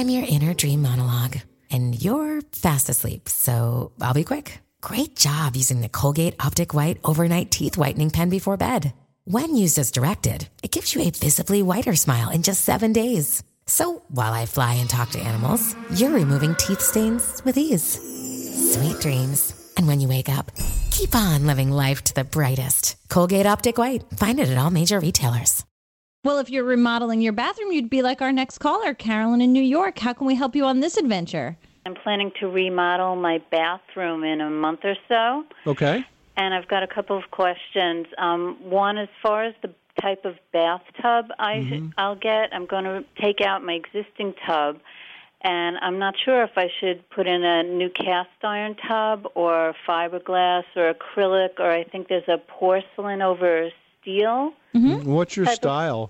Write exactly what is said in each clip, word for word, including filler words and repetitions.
I'm your inner dream monologue, and you're fast asleep, so I'll be quick. Great job using the Colgate Optic White Overnight Teeth Whitening Pen before bed. When used as directed, it gives you a visibly whiter smile in just seven days. So while I fly and talk to animals, you're removing teeth stains with ease. Sweet dreams. And when you wake up, keep on living life to the brightest. Colgate Optic White. Find it at all major retailers. Well, if you're remodeling your bathroom, you'd be like our next caller, Carolyn in New York. How can we help you on this adventure? I'm planning to remodel my bathroom in a month or so. Okay. And I've got a couple of questions. Um, one, as far as the type of bathtub I, mm-hmm. I'll get, I'm going to take out my existing tub, and I'm not sure if I should put in a new cast iron tub or fiberglass or acrylic, or I think there's a porcelain over steel. Mm-hmm. What's your style?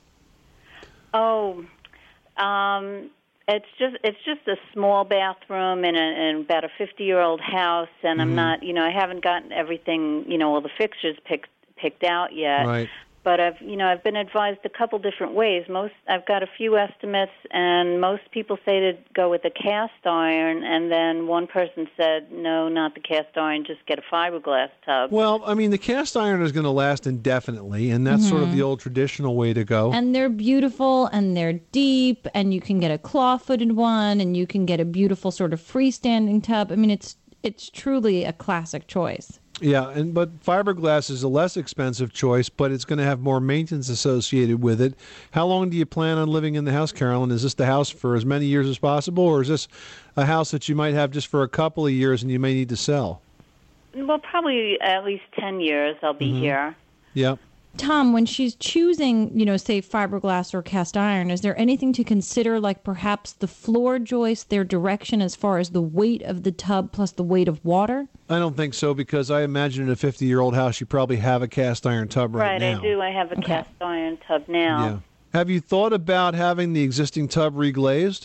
Of, oh, um... It's just it's just a small bathroom in, a, in about a fifty-year-old house, and mm-hmm. I'm not, you know, I haven't gotten everything, you know, all the fixtures picked picked out yet. Right. But I've, you know, I've been advised a couple different ways. Most I've got a few estimates, and most people say to go with a cast iron, and then one person said, no, not the cast iron, just get a fiberglass tub. Well, I mean, the cast iron is going to last indefinitely, and that's mm-hmm. sort of the old traditional way to go. And they're beautiful, and they're deep, and you can get a claw-footed one, and you can get a beautiful sort of freestanding tub. I mean, it's it's truly a classic choice. Yeah, and but fiberglass is a less expensive choice, but it's going to have more maintenance associated with it. How long do you plan on living in the house, Carolyn? Is this the house for as many years as possible, or is this a house that you might have just for a couple of years and you may need to sell? Well, probably at least ten years I'll be mm-hmm. here. Yeah. Tom, when she's choosing, you know, say fiberglass or cast iron, is there anything to consider, like perhaps the floor joist, their direction as far as the weight of the tub plus the weight of water? I don't think so, because I imagine in a fifty-year-old house you probably have a cast iron tub right, right now. Right, I do. I have a okay. cast iron tub now. Yeah. Have you thought about having the existing tub reglazed?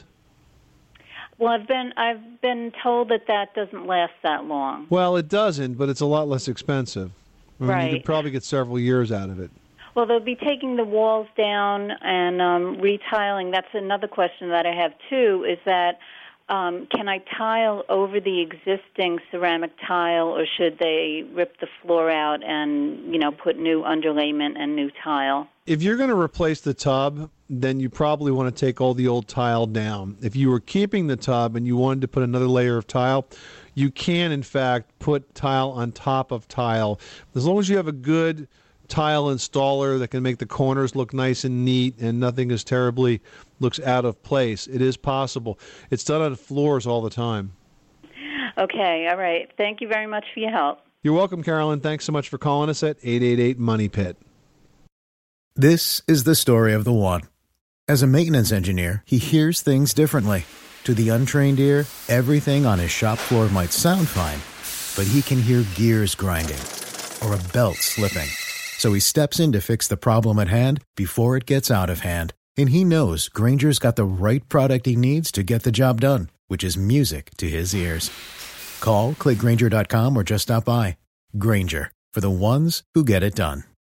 Well, I've been I've been told that that doesn't last that long. Well, it doesn't, but it's a lot less expensive. I mean, right. You could probably get several years out of it. Well, they'll be taking the walls down and um, retiling. That's another question that I have, too, is that um, can I tile over the existing ceramic tile, or should they rip the floor out and, you know, put new underlayment and new tile? If you're going to replace the tub, then you probably want to take all the old tile down. If you were keeping the tub and you wanted to put another layer of tile, you can, in fact, put tile on top of tile. As long as you have a good tile installer that can make the corners look nice and neat and nothing is terribly looks out of place, it is possible. It's done on floors all the time. Okay, all right. Thank you very much for your help. You're welcome, Carolyn. Thanks so much for calling us at eight eight eight, money pit. This is the story of the one. As a maintenance engineer, he hears things differently. To the untrained ear, everything on his shop floor might sound fine, but he can hear gears grinding or a belt slipping. So he steps in to fix the problem at hand before it gets out of hand. And he knows Grainger's got the right product he needs to get the job done, which is music to his ears. Call, click Grainger dot com, or just stop by. Grainger, for the ones who get it done.